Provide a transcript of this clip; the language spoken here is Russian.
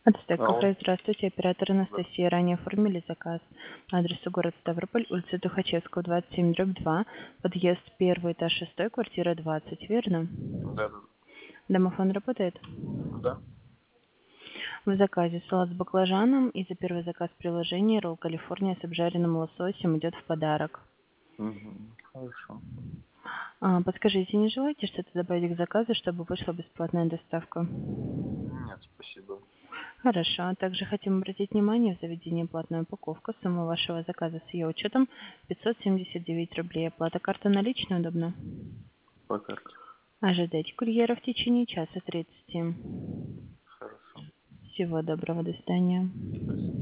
Ацтек Алло. Кафе, здравствуйте, оператор Да. Анастасия. Ранее оформили заказ по адресу город Ставрополь, улица Тухачевского, 27/2, подъезд 1, этаж 6, квартира 20, верно? Да, да. Домофон работает? Да. В заказе салат с баклажаном и за первый заказ приложение ролл Калифорния с обжаренным лососем идет в подарок. Хорошо. Подскажите, не желаете что-то добавить к заказу, чтобы вышла бесплатная доставка? Нет, спасибо. Хорошо. А также хотим обратить внимание, в заведении платная упаковка. Сумма вашего заказа с ее учетом 579 рублей. Оплата карта наличная удобно? По карте. Ожидайте курьера в течение часа 30. Хорошо. Всего доброго, до свидания. Спасибо.